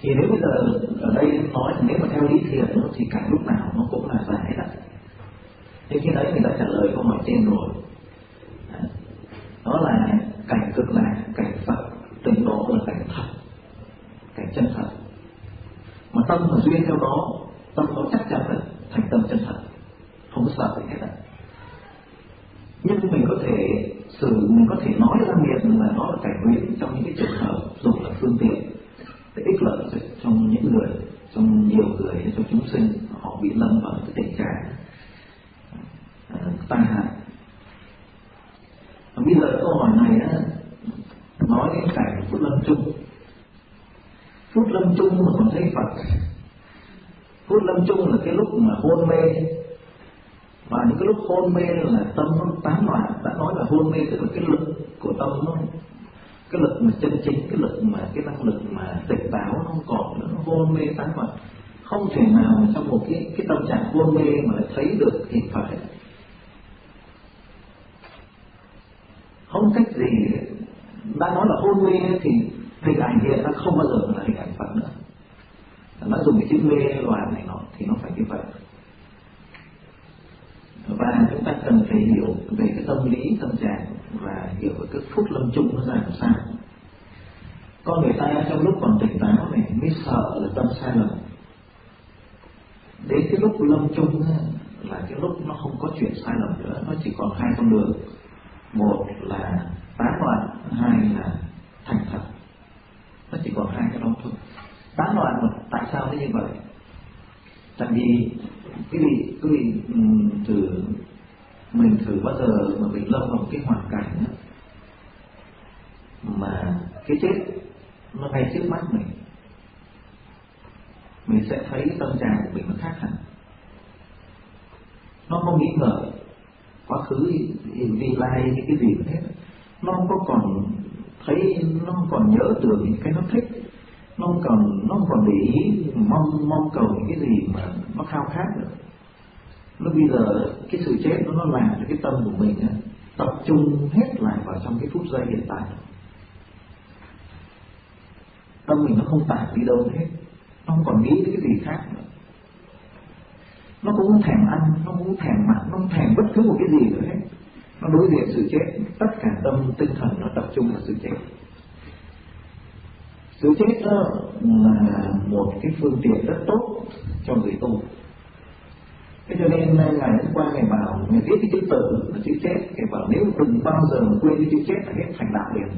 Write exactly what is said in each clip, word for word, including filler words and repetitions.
Thì nếu bây giờ ở đây nói nếu mà theo lý thiền thì cảnh lúc nào nó cũng là giải đó. Thế khi đấy người ta trả lời câu hỏi trên rồi. Đó là cảnh cực lạc, cảnh Phật, tịnh độ là cảnh thật, cảnh chân thật. Mà tâm mà duyên theo đó, tâm nó chắc chắn là thành tâm chân thật, không có sợ gì hết. Nhưng mình có thể xử, mình có thể nói ra miệng là nó là cảnh huyễn trong những cái trường hợp dùng là phương tiện để ích lợi trong những người, trong nhiều người, trong chúng sinh họ bị lâm vào cái tình trạng uh, tai hại. Và bây giờ câu hỏi này á, nói đến cảnh phút lâm chung. Phút lâm chung mà còn thấy Phật. Phút lâm chung là cái lúc mà hôn mê, và những cái lúc hôn mê là tâm nó tán loạn. Đã nói là hôn mê tức là cái lực của tâm nó, cái lực mà chân chính, cái lực mà cái năng lực mà tỉnh táo nó không còn nữa, nó hôn mê tán loạn. Không thể nào trong một cái cái tâm trạng hôn mê mà lại thấy được hình Phật ấy. Không cách gì. Đã nói là hôn mê thì hình ảnh hiện ra không bao giờ là hình ảnh Phật nữa. Nó dùng cái chữ mê loạn này nọ thì nó phải như vậy. Và chúng ta cần phải hiểu về cái tâm lý, tâm trạng và hiểu về cái phút lâm chung nó ra làm sao. Con người ta trong lúc còn tỉnh táo này mới sợ là tâm sai lầm. Đến cái lúc lâm chung là cái lúc nó không có chuyện sai lầm nữa, nó chỉ còn hai con đường. Một là tán loạn, hai là thành thật. Nó chỉ còn hai cái đó thôi. Tán loạn mà tại sao nó như vậy? Tại vì cái gì, cái gì từ mình thử bao giờ mà mình lâm vào một cái hoàn cảnh đó, mà cái chết nó ngay trước mắt mình, mình sẽ thấy tâm trạng của mình nó khác hẳn. Nó không nghĩ ngợi quá khứ vì lai những cái gì hết, nó không có còn thấy, nó không còn nhớ được những cái nó thích, nó không còn nó không còn để ý mong mong cầu những cái gì mà nó khao khát nữa. Nó bây giờ cái sự chết nó nó làm cho cái tâm của mình á, tập trung hết lại vào trong cái phút giây hiện tại. Tâm mình nó không tản đi đâu hết, nó không còn nghĩ đến cái gì khác nữa. Nó cũng không thèm ăn, nó cũng không thèm mặc, nó không thèm bất cứ một cái gì nữa hết. Nó đối diện sự chết, tất cả tâm tinh thần nó tập trung vào sự chết. Sự chết đó là một cái phương tiện rất tốt cho người tu. Thế cho nên ngày hôm qua Ngài bảo, Ngài viết cái chữ tử là chữ chết. Ngài bảo nếu đừng bao giờ mà quên cái chữ chết là hết thành đạo liền.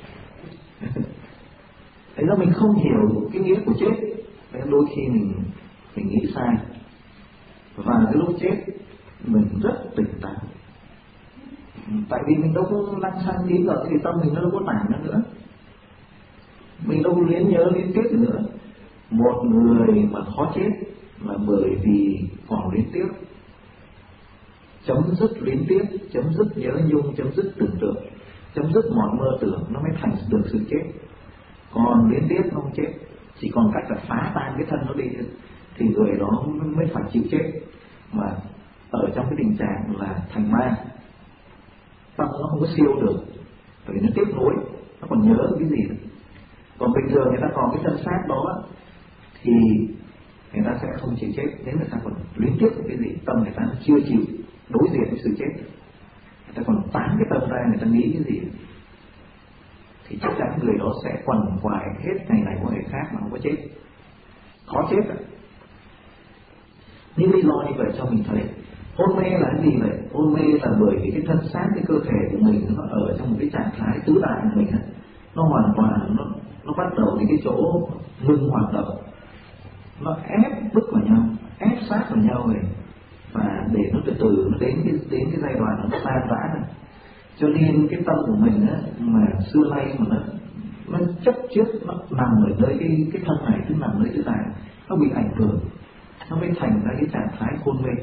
Thế ra mình không hiểu cái nghĩa của chết, nên đôi khi mình, mình nghĩ sai. Và cái lúc chết mình rất tỉnh táo. Tại vì mình đâu có lăng xăng nghĩ ngợi thì tâm mình nó đâu có tản ra nữa. Mình đâu luyến nhớ liên tiếp nữa. Một người mà khó chết là bởi vì còn liên tiếp. Chấm dứt liên tiếp, chấm dứt nhớ nhung, chấm dứt tưởng tượng, chấm dứt mọi mơ tưởng, nó mới thành được sự chết. Còn liên tiếp không chết, chỉ còn cách là phá tan cái thân nó đi, thì người đó mới phải chịu chết. Mà ở trong cái tình trạng là thành ma, tâm nó không có siêu được, bởi vì nó tiếp nối, nó còn nhớ cái gì nữa. Còn bình thường người ta còn cái thân xác đó thì người ta sẽ không chịu chết. Nếu người ta còn liên tiếp cái gì, tâm người ta chưa chịu đối diện với sự chết, người ta còn tán cái tâm ra, người ta nghĩ cái gì, thì chắc chắn người đó sẽ quằn quại hết ngày này qua ngày khác mà không có chết. Khó chết à? Nhưng lý do như vậy cho mình thấy hôn mê là cái gì vậy? Hôn mê là bởi vì cái thân xác, cái cơ thể của mình nó ở trong một cái trạng thái tứ đại của mình, nó hoàn toàn nó, nó bắt đầu đến cái chỗ ngừng hoạt động, nó ép bức vào nhau, ép sát vào nhau rồi, và để nó từ từ nó đến cái đến cái giai đoạn nó tan rã. Cho nên cái tâm của mình á, mà xưa nay mà nó nó chấp trước, nó nằm ở nơi cái cái thân này, tức nằm nơi tứ đại, nó bị ảnh hưởng, nó mới thành ra cái trạng thái hôn mê.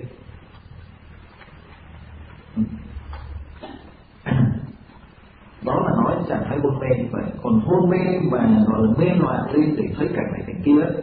Đó là nói trạng thái hôn mê như vậy. Còn hôn mê mà gọi là mê loạn lên để thấy cảnh này cảnh kia,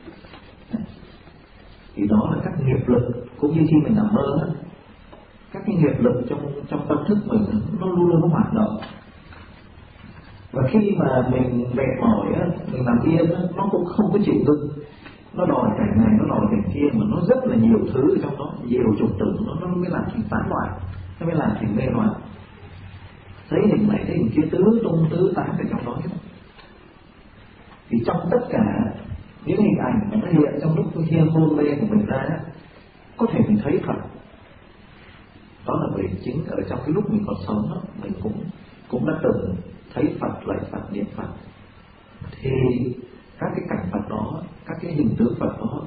thì đó là các nghiệp lực. Cũng như khi mình nằm mơ, các cái nghiệp lực trong trong tâm thức mình nó luôn luôn nó hoạt động, Và khi mà mình mệt mỏi á, mình nằm yên á, nó cũng không có chịu ngưng, nó đòi cảnh này, nó đòi cảnh kia, mà nó rất là nhiều thứ ở trong đó, nhiều chủng tử, nó, nó mới làm thành tán loạn, nó mới làm thành mê loạn. Thấy hình này, thấy hình kia, tứ tung tứ tán ở trong đó hết. Thì trong tất cả những hình ảnh mà nó hiện trong lúc hiên hôn mê của mình ra á, có thể mình thấy Phật. Đó là vì chính ở trong cái lúc mình còn sống đó, mình cũng cũng đã từng thấy Phật, lạy Phật, niệm Phật. Thì các cái cảnh Phật đó, các cái hình tướng Phật đó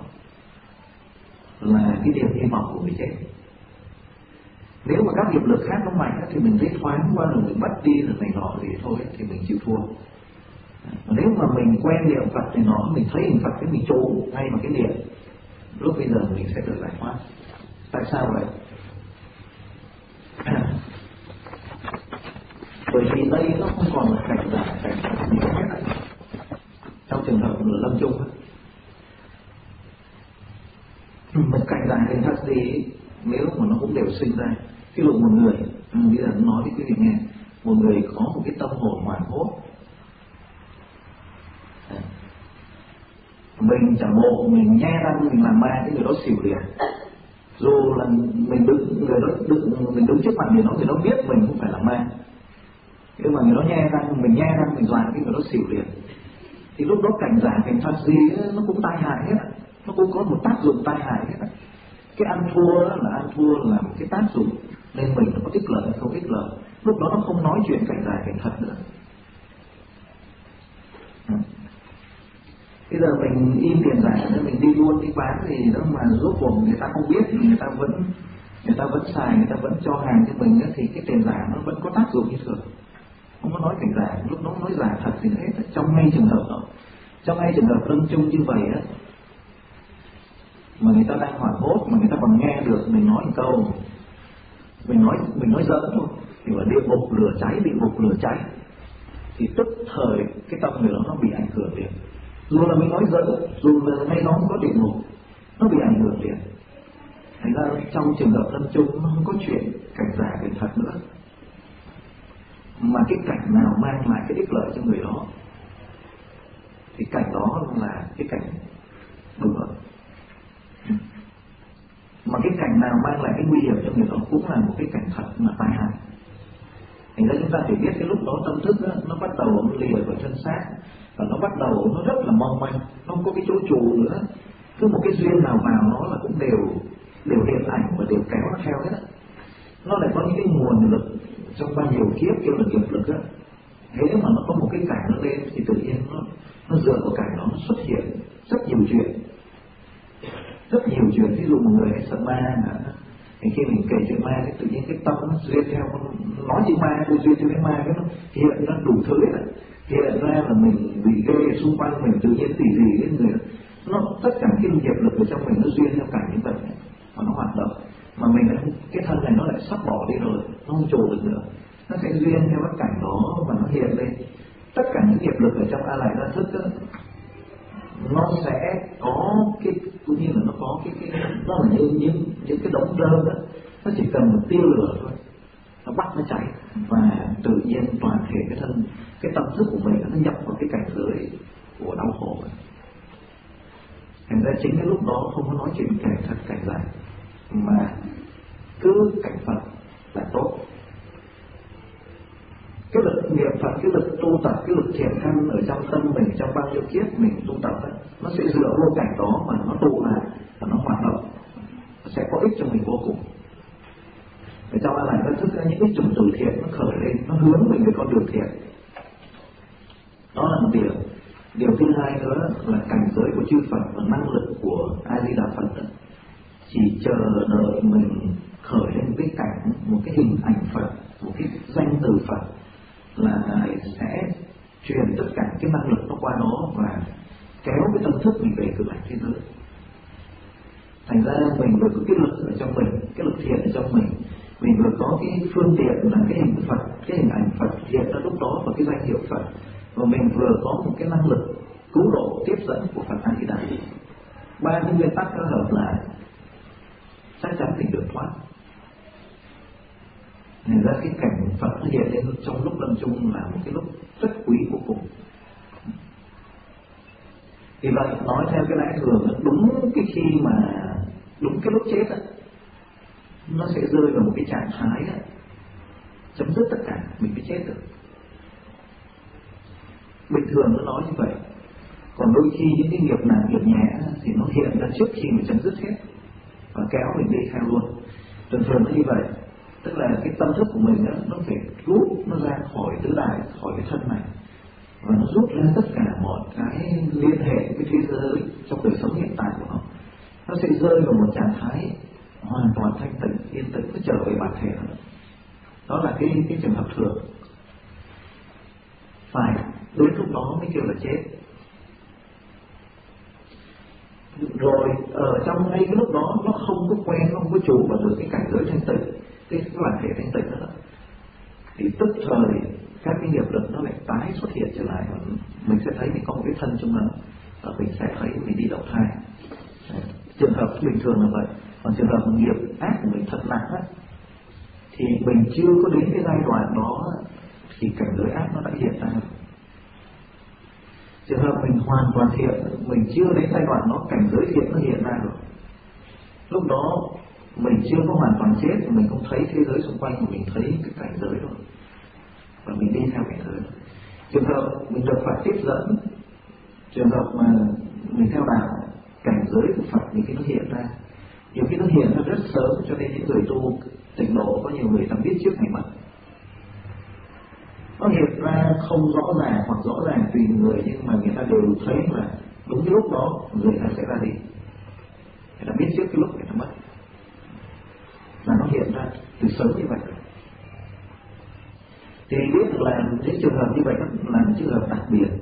là cái điều hy vọng của người chết. Nếu mà các nghiệp lực khác nó mạnh thì mình thấy thoáng qua rồi mình bắt đi rồi này nọ thì thôi thì mình chịu thua. Nếu mà mình quen niệm Phật thì nó mình thấy hình Phật cái mình trốn ngay vào cái niệm, lúc bây giờ mình sẽ được giải thoát. Tại sao vậy? Bởi vì đây nó không còn là cảnh giả cảnh Phật nhiều hết. Trong trường hợp của lâm chung, một cảnh giả cảnh thật gì nếu mà nó cũng đều sinh ra. Ví dụ một người, bây giờ nói với quý vị nghe, một người có một cái tâm hồn hoảng hốt, mình giả bộ mình nhe răng mình làm ma, cái người đó xỉu liền. Dù là mình đứng người đó đứng, mình đứng trước mặt người đó, người đó biết mình không phải là ma, nhưng mà người đó nhe răng mình nhe răng mình dọa cái người đó xỉu liền. Thì lúc đó cảnh giả cảnh thật gì nó cũng tai hại hết, nó cũng có một tác dụng tai hại hết. Cái ăn thua là ăn thua là một cái tác dụng, nên mình nó có ích lợi hay không ích lợi. Lúc đó nó không nói chuyện cảnh giả cảnh thật nữa. Bây giờ mình in tiền giả nên mình đi luôn đi bán thì đó mà rốt cuộc người ta không biết, người ta vẫn người ta vẫn xài, người ta vẫn cho hàng cho mình ấy, thì cái tiền giả nó vẫn có tác dụng như thường. Không có nói cảnh giả, lúc đó nói giả thật gì hết. Trong ngay trường hợp đó, trong ngay trường hợp lâm chung như vậy á, mà người ta đang hoảng hốt mà người ta còn nghe được mình nói một câu, mình nói mình nói giỡn thôi, thì ở địa ngục lửa cháy, địa ngục lửa cháy, thì tức thời cái tâm người đó nó bị ảnh hưởng liền. Dù là mình nói giỡn, dù là ngay đó không có địa ngục, nó bị ảnh hưởng liền. Thành ra trong trường hợp lâm chung nó không có chuyện cảnh giả cảnh thật nữa, mà cái cảnh nào mang lại cái ích lợi cho người đó thì cảnh đó là cái cảnh đúng rồi. Mà cái cảnh nào mang lại cái nguy hiểm cho người đó cũng là một cái cảnh thật mà tai hại. Thành ra chúng ta phải biết cái lúc đó tâm thức đó, nó bắt đầu nó lìa vào thân xác, và nó bắt đầu nó rất là mong manh, nó không có cái chỗ trụ nữa. Cứ một cái duyên nào vào nó là cũng đều đều hiện ảnh và đều kéo nó theo hết. Nó lại có những cái nguồn lực trong bao nhiêu kiếp kêu là nghiệp lực á. Thế mà nó có một cái cảnh nó lên thì tự nhiên nó nó dựa vào cảnh đó nó xuất hiện rất nhiều chuyện, rất nhiều chuyện. Ví dụ một người hay sợ ma, thì khi mình kể chuyện ma thì tự nhiên cái tâm nó duyên theo, nói chuyện ma tôi duyên theo cái ma, cái nó hiện ra đủ thứ ấy. Hiện ra là mình bị ghê xung quanh mình, tự nhiên tỉ gì cái người nó tất cả cái nghiệp lực ở trong mình nó duyên theo cảnh như vậy mà nó hoạt động. Mà mình lại, cái thân này nó lại sắp bỏ đi rồi, nó không trụ được nữa, nó sẽ duyên theo cái cảnh đó và nó hiện lên. Tất cả những nghiệp lực ở trong A Lại Gia Thức đó, nó sẽ có cái, cũng như là nó có cái, cái nó là như những những cái đống rơm đó, nó chỉ cần một tia lửa thôi, nó bắt nó cháy, và tự nhiên toàn thể cái thân, cái tâm thức của mình nó nhập vào cái cảnh giới của đau khổ. Thành ra chính cái lúc đó không có nói chuyện cảnh thật cảnh giả, mà cứ cảnh Phật là tốt. Cái lực niệm Phật, cái lực tu tập, cái lực thiện căn ở trong tâm mình trong bao nhiêu kiếp mình tu tập ấy, nó sẽ dựa vô cảnh đó mà nó tụ lại và nó hoạt động, nó sẽ có ích cho mình vô cùng. Ở trong A Lại Gia Thức những cái chủng tử thiện nó khởi lên, nó hướng mình về con đường thiện. Đó là một điều. Điều thứ hai nữa là cảnh giới của chư Phật và năng lực của A Di Đà Phật đó, chỉ chờ đợi mình khởi lên một cái cảnh, một cái hình ảnh Phật, một cái danh từ Phật, là Ngài sẽ truyền tất cả cái năng lực nó qua đó và kéo cái tâm thức mình về cực lạc thế giới. Thành ra mình vừa có cái lực ở trong mình, cái lực thiện ở trong mình, mình vừa có cái phương tiện là cái hình Phật, cái hình ảnh Phật hiện ra lúc đó và cái danh hiệu Phật, và mình vừa có một cái năng lực cứu độ tiếp dẫn của Phật A Di Đà. Ba cái nguyên tắc nó hợp lại chắc chắn mình được thoát. Nên ra cái cảnh Phật nó hiện lên trong lúc lâm chung là một cái lúc rất quý vô cùng. Vì vậy nói theo cái lẽ thường, đúng cái khi mà đúng cái lúc chết đó, nó sẽ rơi vào một cái trạng thái đó, chấm dứt tất cả, mình mới chết được. Bình thường nó nói như vậy. Còn đôi khi những cái nghiệp nặng nghiệp nhẹ thì nó hiện ra trước khi mình chấm dứt hết và kéo mình đi theo luôn. Thường thường nó như vậy. Tức là cái tâm thức của mình đó, nó phải rút nó ra khỏi tứ đại, khỏi cái thân này, và nó rút ra tất cả mọi cái liên hệ với thế giới trong đời sống hiện tại của nó. Nó sẽ rơi vào một trạng thái hoàn toàn thanh tịnh, yên tĩnh, nó trở về bản thể nó. Đó là cái, cái trường hợp thường. Phải đến lúc đó mới kêu là chết. Rồi ở trong ngay cái lúc đó nó không có quen, nó không có trụ vào được cái cảnh giới thanh tịnh, cái, cái bản thể thanh tịnh nữa, thì tức thời các cái nghiệp lực nó lại tái xuất hiện trở lại, và mình sẽ thấy mình có một cái thân trong đó, và mình sẽ thấy mình đi đầu thai. Đấy. Trường hợp bình thường là vậy. Còn trường hợp nghiệp ác của mình thật nặng á, thì mình chưa có đến cái giai đoạn đó thì cảnh giới ác nó đã hiện ra. Trường hợp mình hoàn toàn thiện, mình chưa đến giai đoạn đó, cảnh giới thiện nó hiện ra rồi. Lúc đó mình chưa có hoàn toàn chết, mình cũng thấy thế giới xung quanh của mình, thấy cái cảnh giới rồi, và mình đi theo cảnh giới. Trường hợp mình được Phật tiếp dẫn, trường hợp mà mình theo đạo, cảnh giới của Phật nhiều khi nó hiện ra, nhiều khi nó hiện ra rất sớm, cho nên những người tu tịnh độ có nhiều người ta biết trước ngày mất. Nó hiện ra không rõ ràng hoặc rõ ràng tùy người, nhưng mà người ta đều thấy là đúng cái lúc đó người ta sẽ ra đi, người ta biết trước cái lúc người ta mất, là nó hiện ra từ sớm như vậy. Thì biết là những trường hợp như vậy là những trường hợp đặc biệt.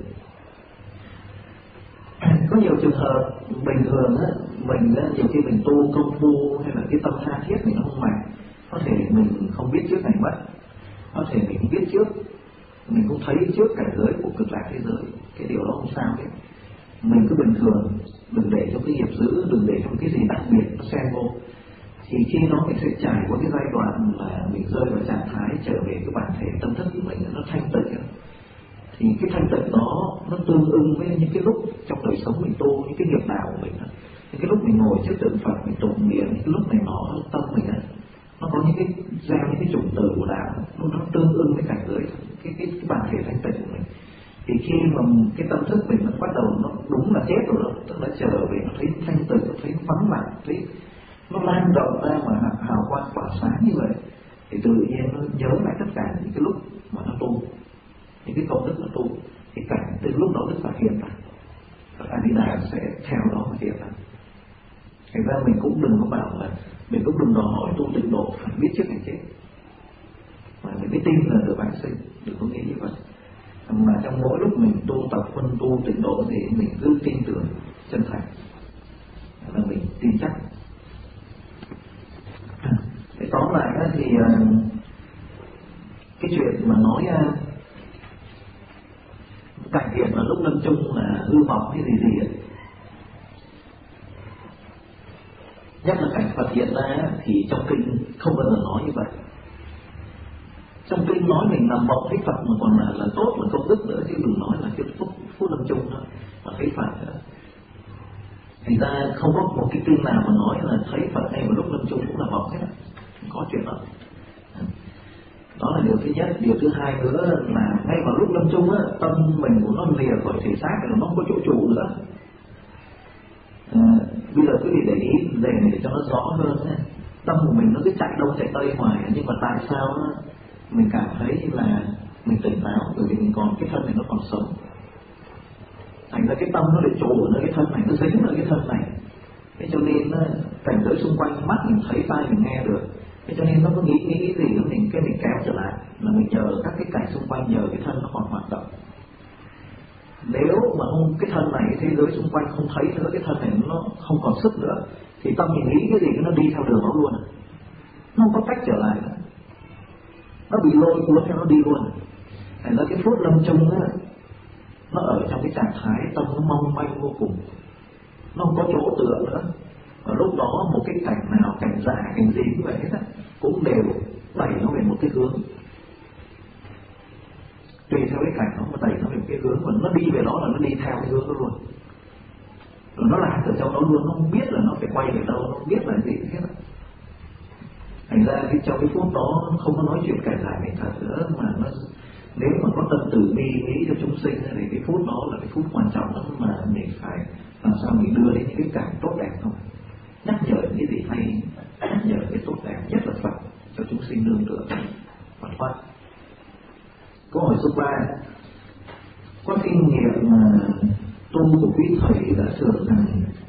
Có nhiều trường hợp bình thường á, mình á, nhiều khi mình tu công phu hay là cái tâm tha thiết mình không mạnh, có thể mình không biết trước ngày mất, có thể mình biết trước, mình cũng thấy trước cảnh giới của cực lạc thế giới, cái điều đó không sao hết. Mình cứ bình thường, đừng để cho cái nghiệp dữ, đừng để cho cái gì đặc biệt nó xen vô. Thì khi đó mình sẽ trải qua cái giai đoạn là mình rơi vào trạng thái trở về cái bản thể tâm thức của mình, nó thanh tịnh. Thì cái thanh tịnh đó nó tương ưng với những cái lúc trong đời sống mình tu, những cái nghiệp đạo của mình, những cái lúc mình ngồi trước tượng Phật mình tụng niệm, những cái lúc này nó tâm mình ấy, nó có những cái gieo những cái chủng tử của đạo, nó, nó tương ưng với cảnh giới cái cái, cái bản thể thanh tịnh của mình. Thì khi mà cái tâm thức mình nó bắt đầu nó đúng là chết rồi đó, tức là trở về nó thấy thanh tịnh, nó thấy vắng lặng, thấy nó lan rộng ra mà hào quang tỏa sáng như vậy, thì tự nhiên nó nhớ lại tất cả những cái lúc mà nó tu, những cái công đức nó tu, thì cảnh từ lúc đó Đức Phật hiện ra, và A Di Đà sẽ theo đó mà hiện ra. Thành ra mình cũng đừng có bảo là mình cũng đừng đòi hỏi tu tịnh độ phải biết trước ngày chết, mà mình mới tin là được bản sinh, đừng có nghĩ như vậy. Mà trong mỗi lúc mình tu tập phân tu tịnh độ thì mình cứ tin tưởng chân thành, là mình tin chắc. Để tóm lại thì cái chuyện mà nói cảnh hiện là lúc lâm chung là hư vọng hay gì gì ấy, nhất là cảnh Phật hiện ra thì trong kinh không bao giờ nói như vậy. Trong kinh nói mình nằm mộng thấy Phật mà còn là, là tốt, là công đức nữa, chứ đừng nói là cái phút phút lâm chung đó mà thấy Phật nữa. Thành ra không có một cái kinh nào mà nói là thấy Phật hay một lúc lâm chung cũng là mộng hết, không có chuyện đó. Đó là điều thứ nhất. Điều thứ hai nữa là ngay vào lúc lâm chung á, tâm mình của nó lìa khỏi thể xác rồi, nó không có chỗ trụ nữa. À, bây giờ quý vị để ý về này để cho nó rõ hơn nhé. Tâm của mình nó cứ chạy đông chạy tây ngoài, nhưng mà tại sao á, mình cảm thấy là mình tỉnh táo? Bởi vì mình còn cái thân này nó còn sống. Thành ra cái tâm nó để trụ ở nơi cái thân này, nó dính ở cái thân này. Thế cho nên cảnh giới xung quanh, mắt mình thấy, tai mình nghe được. Thế cho nên nó có nghĩ nghĩ cái gì đó mình cái mình kéo trở lại, là mình nhờ các cái cảnh xung quanh, nhờ cái thân nó còn hoạt động. Nếu mà không cái thân này, cái thế giới xung quanh không thấy nữa, cái thân này nó không còn sức nữa, thì tâm mình nghĩ cái gì nó đi theo đường nó luôn, nó không có cách trở lại nữa, nó bị lôi cuốn theo nó đi luôn. Thành ra cái phút lâm chung á, nó ở trong cái trạng thái tâm nó mong manh vô cùng, nó không có chỗ tựa nữa. Và lúc đó một cái cảnh nào, cảnh giả, cảnh gì như vậy hết á, cũng đều đẩy nó về một cái hướng. tùy theo cái cảnh nó mà đẩy nó về cái hướng, mà nó đi về đó là nó đi theo cái hướng đó luôn, rồi nó lạc ở trong đó luôn, nó không biết là nó phải quay về đâu, nó không biết là gì hết. Thành ra cái trong cái phút đó nó không có nói chuyện kể lại mình thật nữa, mà nó nếu mà có tâm từ bi nghĩ cho chúng sinh thì cái phút đó là cái phút quan trọng lắm, mà mình phải làm sao mình đưa đến những cái cảnh tốt đẹp không, nhắc nhở cái gì hay, nhắc nhở cái tốt đẹp nhất là Phật cho chúng sinh nương tựa Phật thoát. Câu hỏi số ba: có kinh nghiệm mà tu của quý thầy đã thường rằng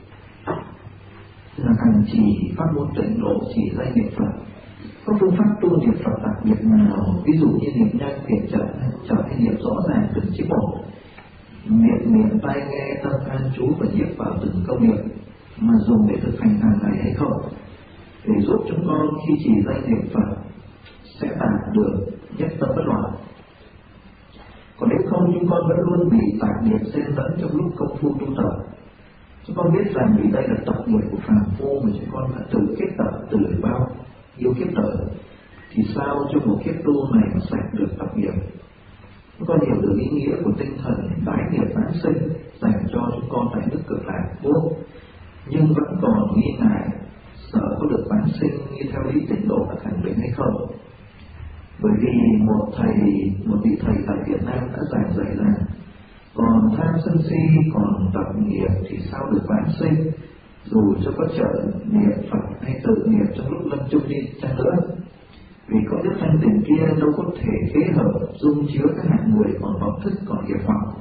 là hành trì pháp môn tịnh độ, chỉ danh niệm Phật, có phương pháp tu niệm Phật đặc biệt nào, ví dụ như niệm nhanh thiện chậm chậm hay niệm rõ ràng từng chữ một, niệm niệm tai nghe tâm an trú và nhiếp vào từng câu niệm mà dùng để thực hành hàng ngày hay không, để giúp chúng con khi chỉ danh niệm Phật sẽ đạt được nhất tâm bất loạn. Còn nếu không, chúng con vẫn luôn bị tạp niệm xen lẫn trong lúc công phu tu tập. Chúng con biết rằng vì đây là tập nghiệp của phàm phu mà chúng con đã tự kết tập từ bao nhiêu kiếp đời, thì sao trong một kiếp tu này mà sạch được tập nghiệp? Chúng con hiểu được ý nghĩa của tinh thần bái nghiệp bán sinh dành cho chúng con tại nước Cực Lạc Quốc, nhưng vẫn còn nghi ngại sợ có được bán sinh như theo lý tịnh độ đã khẳng định hay không. Bởi vì một thầy, một vị thầy tại Việt Nam đã giảng dạy rằng còn tham sân si, còn tập nghiệp thì sao được vãng sinh, dù cho có trợ niệm Phật hay tự niệm trong lúc lâm chung đi chăng nữa, vì có đức thanh tịnh kia đâu có thể kế hợp dung chứa các hạng người còn vọng thức còn nghiệp vọng.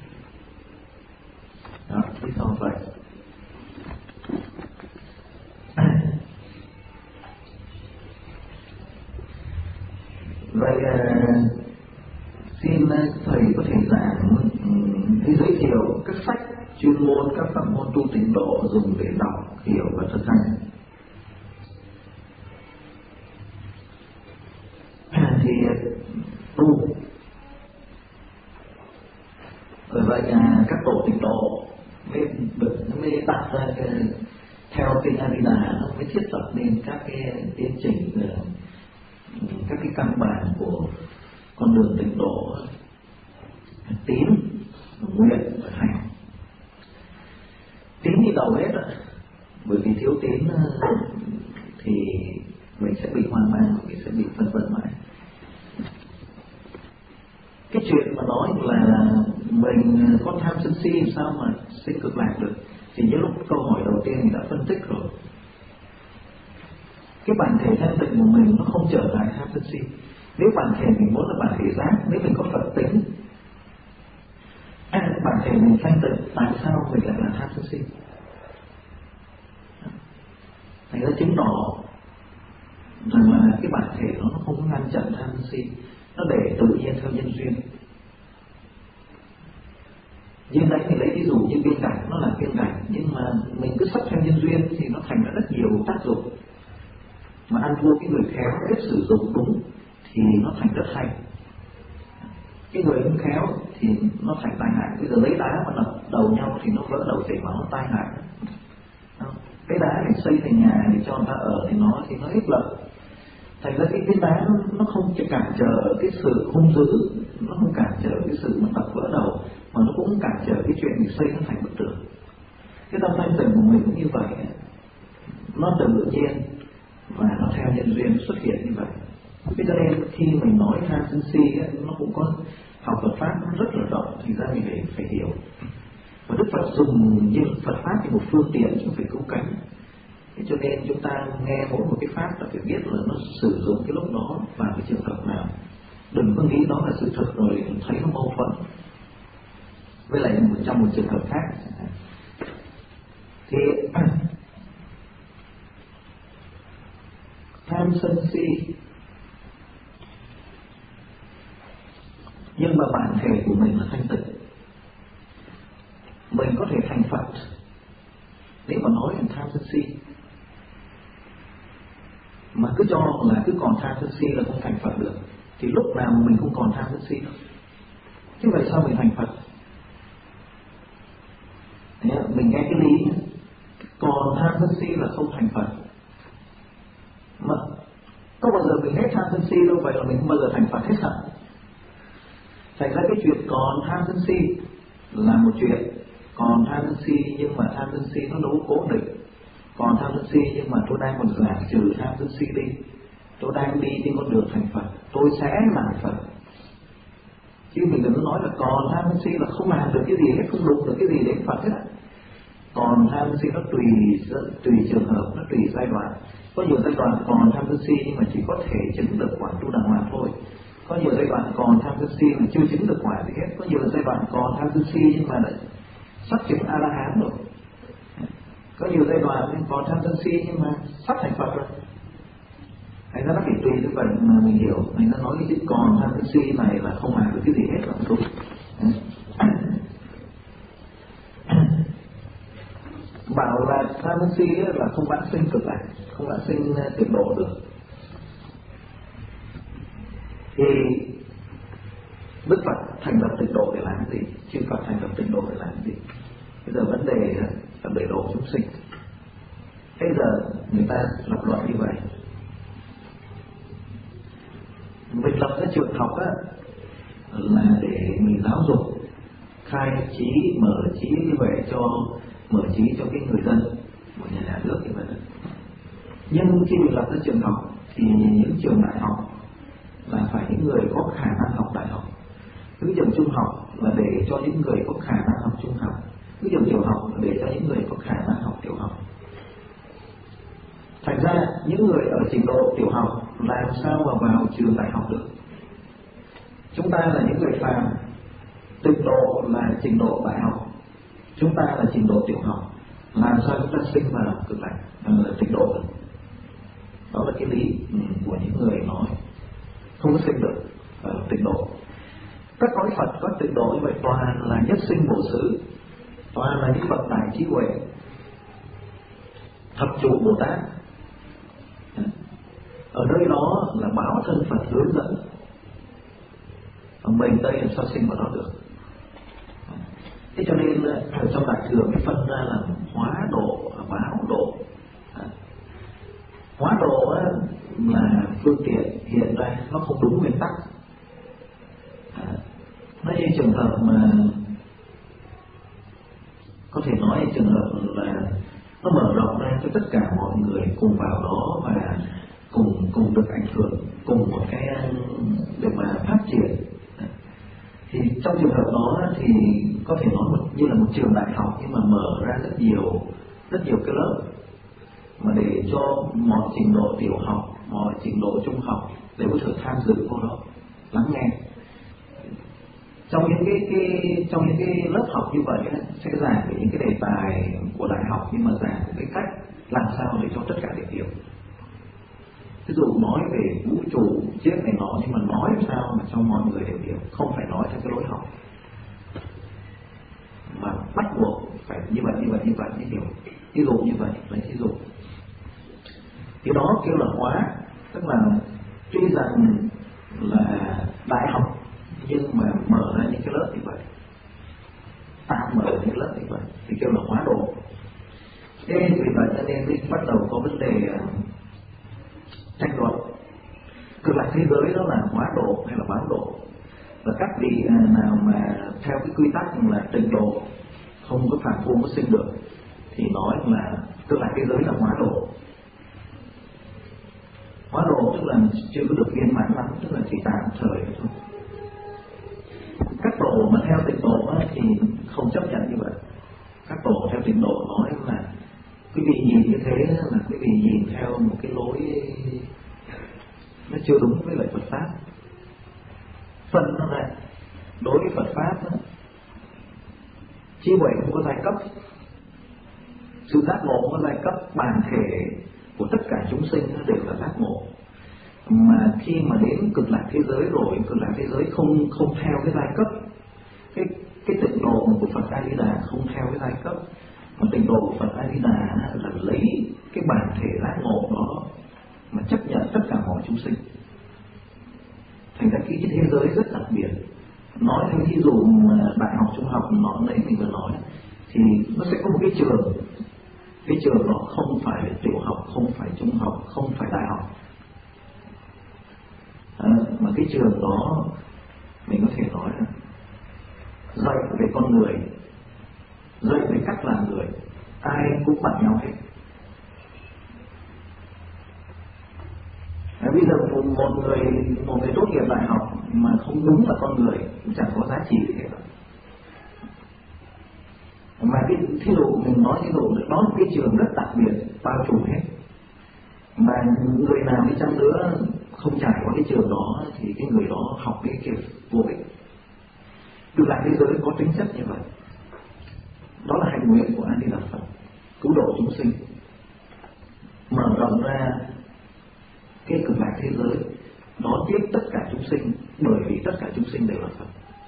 Đó, lý do vậy. Vậy à, xin thầy có thể giảng hay giới thiệu các sách chuyên môn, các pháp môn tu tịnh độ dùng để đọc, hiểu và thực hành. Thì tu bởi vậy à, các tổ tịnh độ mới được mới đặt ra cái, theo kinh A Di Đà nó mới thiết lập nên các cái tiến trình, các cái căn bản của con đường tịnh độ: tín, nguyện và hành. Tín đi đầu hết, bởi vì thiếu tín thì mình sẽ bị hoang mang, mình sẽ bị phân vân mãi. Cái chuyện mà nói là mình có tham sân si sao mà sinh cực lạc được, thì như lúc câu hỏi đầu tiên mình đã phân tích rồi. Cái bản thể thanh tịnh của mình nó không trở lại tham sân si. Nếu bản thể mình muốn là bản thể giác, nếu mình có Phật tính, à, bản thể mình thanh tịnh, tại sao mình lại là tham sân si? Thành ra chứng tỏ rằng là cái bản thể nó không có ngăn chặn tham sân si, nó để tự nhiên theo nhân duyên. Nhưng đấy thì lấy ví dụ như viên cảnh, nó là viên cảnh, nhưng mà mình cứ sắp theo nhân duyên thì nó thành ra rất nhiều tác dụng. Mà ăn thua cái người khéo biết sử dụng đúng thì nó thành rất hay. Cái người không khéo thì nó thành tai hại. Bây giờ lấy đá mà đập đầu nhau thì nó vỡ đầu chảy máu, nó tai hại. Cái đá để xây thành nhà để cho người ta ở thì nó thì nó ít lợi. Thành ra cái, cái đá nó, nó không chỉ cản trở cái sự hung dữ, nó không cản trở cái sự mà đập vỡ đầu, mà nó cũng cản trở cái chuyện mình xây nó thành bức tường. Cái tâm thanh tịnh của mình cũng như vậy, nó tự nhiên và nó theo nhân duyên xuất hiện như vậy. Thế cho nên khi mình nói tham sân si nó cũng có học Phật pháp nó rất là rộng, thì ra mình phải, phải hiểu. Và Đức Phật dùng như Phật pháp như một phương tiện chứ không phải cứu cánh. Thế cho nên chúng ta nghe mỗi một cái pháp là phải biết là nó sử dụng cái lúc đó vào cái trường hợp nào. Đừng có nghĩ đó là sự thật rồi thấy nó mâu thuẫn với lại trong một trường hợp khác. Thì tham sân si, nhưng mà bản thể của mình là thanh tịnh, mình có thể thành Phật. Nếu mà nói là tham sân si mà cứ cho là cứ còn tham sân si là không thành Phật được, thì lúc nào mình không còn tham sân si đâu. Thế vậy sao mình thành Phật? Thế mình nghe cái lý còn tham sân si là không thành Phật, mà có bao giờ mình hết tham sân si đâu, vậy là mình không bao giờ thành Phật hết hả? Thành ra còn tham sân si là một chuyện, còn tham sân si nhưng mà tham sân si nó đâu cố định. Còn tham sân si nhưng mà tôi đang còn giảm trừ tham sân si đi, tôi đang đi trên con đường thành Phật, tôi sẽ làm Phật. Chứ mình đừng nói là còn tham sân si là không làm được cái gì hết, không đụng được cái gì đến Phật hết. Còn tham sân si nó tùy tùy trường hợp, nó tùy giai đoạn. Có nhiều giai đoạn còn tham sân si nhưng mà chỉ có thể chứng được quả tu đàng hoàng thôi. Có nhiều giai đoạn còn tham sân si mà chưa chứng được quả gì hết. Có nhiều giai đoạn còn tham sân si nhưng mà lại sắp chứng A La Hán rồi. Có nhiều giai đoạn còn tham sân si nhưng mà sắp thành Phật rồi. Thành ra nó phải tùy cái phần mà mình hiểu. Mình đã nói cái chữ còn tham sân si này là không làm được cái gì hết là không đúng. Bảo là tham sân si là không vãng sinh cực lạc, không vãng sinh tịnh độ được. Thì Đức Phật thành lập tịnh độ để làm gì? Chư Phật thành lập tịnh độ để làm gì? Bây giờ vấn đề là để độ chúng sinh. Bây giờ người ta lập luận như vậy. Mình lập cái trường học á là để mình giáo dục, khai trí, mở trí như vậy cho mở trí cho cái người dân của nhà nhà nước như vậy. Nhưng khi mình lập ra trường học thì những trường đại học là phải những người có khả năng học đại học, những trường trung học là để cho những người có khả năng học trung học, những trường tiểu học là để cho những người có khả năng học tiểu học. Thành ra những người ở trình độ tiểu học làm sao mà vào trường đại học được? Chúng ta là những người phàm, tịnh độ là trình độ đại học, chúng ta là trình độ tiểu học, làm sao chúng ta sinh vào cực lạc là tịnh độ được? Đó là cái lý của những người nói không có sinh được ở tịnh độ. Các cõi Phật có tịnh độ như vậy toàn là nhất sinh bổ xứ, toàn là những bậc đại trí huệ, thập trụ Bồ Tát. Ở nơi đó là báo thân Phật hướng dẫn, ở mình đây làm sao sinh vào đó được? Thế cho nên ở trong đại thừa cái phân ra là hóa độ, báo độ. Hóa độ là phương tiện hiện ra, nó không đúng nguyên tắc. Nó như trường hợp mà có thể nói trường hợp là nó mở rộng ra cho tất cả mọi người cùng vào đó và cùng cùng được ảnh hưởng, cùng một cái để mà phát triển. Thì trong trường hợp đó thì có thể nói một, như là một trường đại học nhưng mà mở ra rất nhiều rất nhiều cái lớp mà để cho mọi trình độ tiểu học, mọi trình độ trung học đều có thể tham dự vô đó lắng nghe. Trong những cái, cái trong những cái lớp học như vậy ấy, sẽ giảng về những cái đề tài của đại học nhưng mà giảng cái cách làm sao để cho tất cả đều hiểu. Ví dụ nói về vũ trụ chết này nọ nhưng mà nói sao mà cho mọi người đều hiểu, không phải nói theo cái lối học mà bắt buộc phải như vậy như vậy như vậy mới hiểu. Ví dụ như vậy, lấy ví dụ. Cái đó kêu là hóa, tức là tuy rằng là đại học nhưng mà mở ra những cái lớp như vậy, tạm mở những lớp như vậy thì kêu là hóa độ. Thế vì vậy cho nên bắt đầu có vấn đề tranh luận cực lạc thế giới đó là hóa độ hay là báo độ. Và các vị nào mà theo cái quy tắc là tịnh độ, không có phàm phu có sinh được, thì nói là cực lạc thế giới là hóa độ. Hóa độ tức là chưa có được viên mãn lắm, tức là chỉ tạm thời thôi. Các tổ mà theo tịnh độ thì không chấp nhận như vậy. Các tổ theo tịnh độ nói là quý vị nhìn như thế là quý vị nhìn theo một cái lối nó chưa đúng với lại Phật pháp. Phân nó này, đối với Phật pháp đó, trí huệ không có giai cấp, sự giác ngộ không có giai cấp, bản thể của tất cả chúng sinh đều là giác ngộ. Mà khi mà đến cực lạc thế giới rồi, cực lạc thế giới không không theo cái giai cấp. Cái cái tịnh độ của Phật A Di Đà không theo cái giai cấp, mà tịnh độ của Phật A Di Đà là lấy cái bản thể giác ngộ đó mà chấp nhận tất cả mọi chúng sinh. Thành ra cái thế giới rất đặc biệt. Nói theo ví dụ đại học trung học nó nãy mình vừa nói thì nó sẽ có một cái trường, cái trường đó không phải là tiểu học, không phải trung học, không phải đại học, à, mà cái trường đó mình có thể nói là dạy về con người, dạy về cách làm người, ai cũng bằng nhau hết. À, bây giờ một, một người một người tốt nghiệp đại học mà không đúng là con người cũng chẳng có giá trị gì hết. Mà cái thí dụ mình nói thí dụ đó là cái trường rất đặc biệt, bao trùm hết. Mà người nào đi chăng nữa không trải qua cái trường đó thì cái người đó học cái kiểu vô ích. Từ lại thế giới có tính chất như vậy. Đó là hành nguyện của A Di Đà Phật, cứu độ chúng sinh, mở rộng ra cái cực lạc thế giới, đón tiếp tất cả chúng sinh, bởi vì tất cả chúng sinh đều là Phật.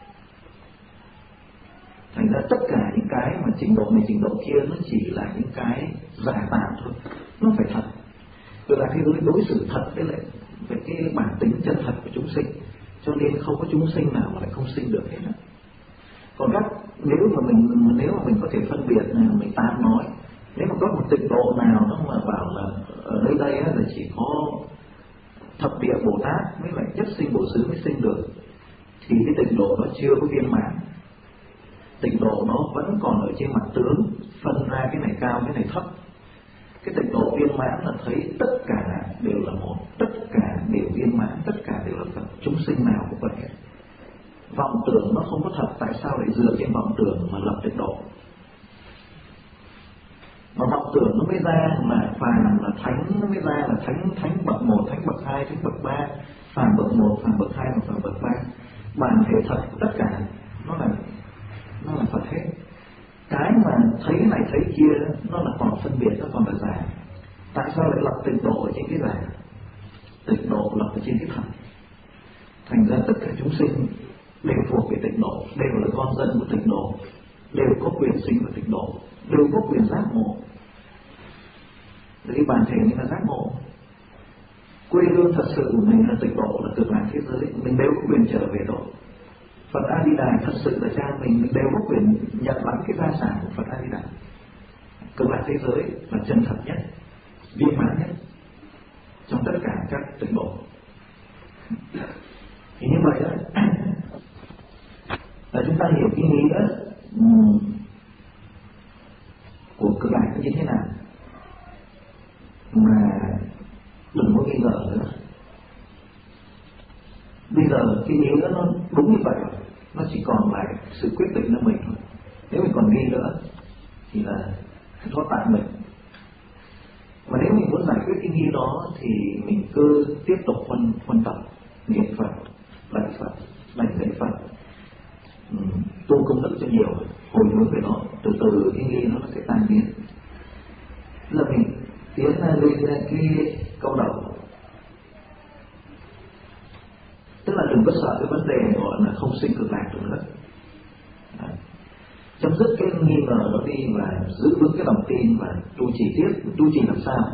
Thành ra tất cả những cái mà trình độ này trình độ kia nó chỉ là những cái giả tạm thôi, nó phải thật. Cực lạc thế giới đối xử thật với lại với cái bản tính chân thật của chúng sinh, cho nên không có chúng sinh nào mà lại không sinh được hết. Còn các nếu mà mình nếu mà mình có thể phân biệt này, mình tán nói, nếu mà có một tịnh độ nào nó mà bảo là ở đây đây là chỉ có thập địa Bồ Tát mới lại nhất sinh bổ xứ mới sinh được, thì cái tịnh độ nó chưa có viên mãn. Tịnh độ nó vẫn còn ở trên mặt tướng, phân ra cái này cao cái này thấp. Cái tịnh độ viên mãn là thấy tất cả đều là một, tất cả đều viên mãn, tất cả đều là Phật, chúng sinh nào cũng vậy. Vọng tưởng nó không có thật, tại sao lại dựa trên vọng tưởng mà lập tịnh độ? Mà vọng tưởng nó mới ra là phàm là thánh, nó mới ra là thánh thánh bậc một, thánh bậc hai, thánh bậc ba, phàm bậc một, phàm bậc hai và phàm bậc ba. Bản thể thật tất cả nó là nó là Phật hết. Cái mà thấy này thấy kia nó là còn phân biệt, nó còn là giả. Tại sao lại lập tịnh độ ở trên cái giả? Tịnh độ lập ở trên cái thật. Thành ra tất cả chúng sinh đều thuộc về tịnh độ, đều là con dân của tịnh độ, đều có quyền sinh vào tịnh độ, đều có quyền giác ngộ. Cái bản thể mình là giác ngộ. Quê hương thật sự của mình là tịnh độ, là cực lạc thế giới, mình đều có quyền trở về độ. Phật A Di Đà thật sự là cha mình, mình đều có quyền nhận lãnh cái gia sản của Phật A Di Đà. Cực lạc thế giới là chân thật nhất, viên mãn nhất trong tất cả các tịnh độ. Thì như vậy đó là chúng ta hiểu cái nghĩa um, của cực lạc như thế nào, mà đừng có nghi ngờ nữa. Bây giờ cái nghĩa nó đúng như vậy, nó chỉ còn lại sự quyết định của mình thôi. Nếu mình còn nghi nữa thì là thoát tại mình. Mà nếu mình muốn giải quyết cái nghi đó thì mình cứ tiếp tục phân phân tập niệm Phật, lạy Phật, lạy lạy Phật, ừ, tu công đức cho nhiều, hồi hướng về nó, từ từ cái nghi nó sẽ tan biến. Là mình tiến lên cái câu đầu, tức là đừng có sợ cái vấn đề gọi là không sinh cực lạc nữa. Đấy. Chấm dứt cái nghi ngờ đó đi và giữ vững cái lòng tin và tu trì tiếp. Tu trì làm sao?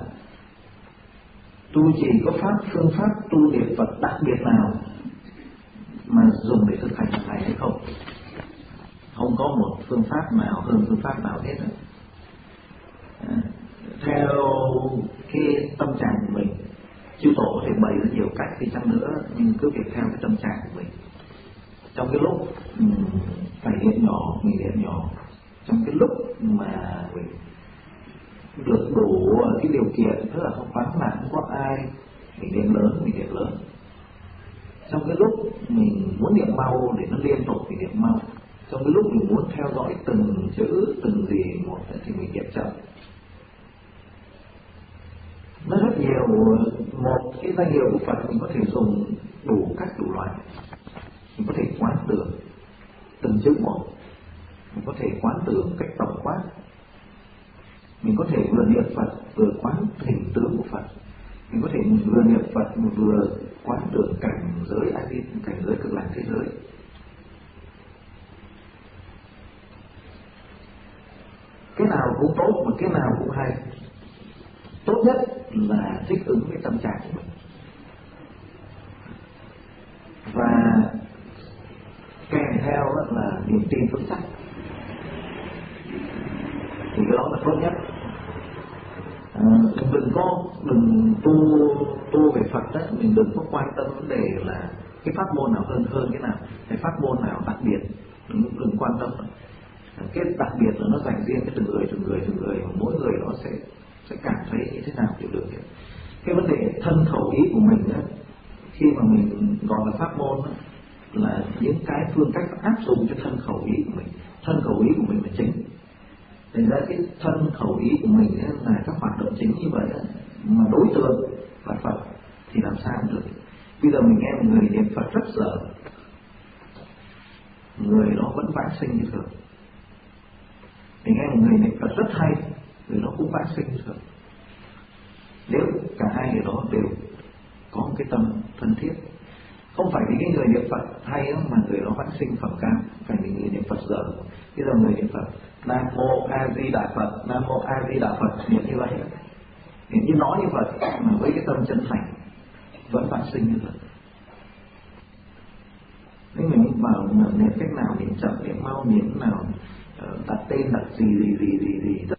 Tu trì có pháp phương pháp tu niệm Phật đặc biệt nào mà dùng để thực hành hàng ngày hay không? Không có một phương pháp nào hơn phương pháp nào hết. À, theo cái tâm trạng của mình, chư tổ có thể bày ra nhiều cách đi chăng nữa, nhưng cứ việc theo cái tâm trạng của mình. Trong cái lúc um, phải niệm nhỏ, mình niệm nhỏ. Trong cái lúc mà mình được đủ cái điều kiện, tức là không vắng lặng, không có ai, mình niệm lớn, mình niệm lớn. Trong cái lúc mình muốn niệm mau để nó liên tục thì niệm mau. Trong cái lúc mình muốn theo dõi từng chữ, từng gì một thì mình niệm chậm. Nó rất nhiều, một cái danh hiệu của Phật mình có thể dùng đủ các đủ loại. Mình có thể quán tưởng từng chữ một, mình có thể quán tưởng cách tổng quát, mình có thể vừa niệm Phật vừa quán hình tướng của Phật, mình có thể vừa niệm Phật vừa quán tưởng cảnh giới a di cảnh giới cực lạc thế giới. Cái nào cũng tốt mà cái nào cũng hay. Tốt nhất là thích ứng với tâm trạng của mình và kèm theo là niềm tin vững chắc, thì cái đó là tốt nhất. À, đừng có đừng tu tu về Phật đó, mình đừng có quan tâm vấn đề là cái pháp môn nào hơn hơn cái nào, cái pháp môn nào đặc biệt đừng, đừng quan tâm. Cái đặc biệt là nó dành riêng cái từng người từng người từng người, mỗi người nó sẽ sẽ cảm thấy như thế nào hiểu được. Cái vấn đề thân khẩu ý của mình đó, khi mà mình gọi là pháp môn đó, là những cái phương cách áp dụng cho thân khẩu ý của mình. Thân khẩu ý của mình là chính. Thành ra cái thân khẩu ý của mình ấy, là các hoạt động chính như vậy ấy, mà đối tượng là Phật thì làm sao được. Bây giờ mình nghe một người niệm Phật rất dở, người đó vẫn vãng sinh như thường. Mình nghe một người niệm Phật rất hay, người đó cũng vãng sinh như thường. Nếu cả hai người đó đều có một cái tâm thân thiết, không phải vì cái người niệm Phật hay mà người đó vãng sinh phẩm cao, phải vì người niệm Phật dở. Bây giờ người niệm Phật Nam Mô A Di Đà Phật, Nam Mô A Di Đà Phật, niệm như vậy, niệm như nói như vậy mà với cái tâm chân thành vẫn vãng sinh như vậy. Nếu mình bảo niệm cách nào, niệm chậm, niệm mau, niệm nào, đặt tên, đặt gì gì gì gì gì